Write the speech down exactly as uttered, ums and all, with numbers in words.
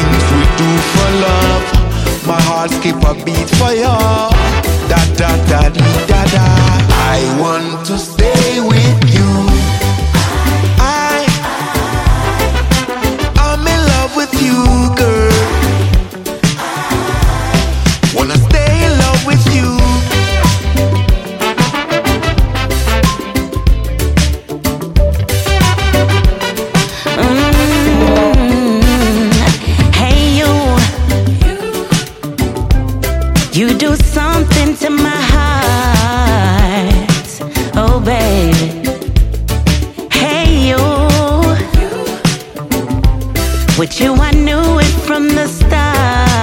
things we do for love. My heart skip a beat for you. Da da da dee, da da. I want to stay with you. I, I'm in love with you, girl. Wanna stay in love with you. You do something to my heart, oh baby. Hey you, with you I knew it from the start.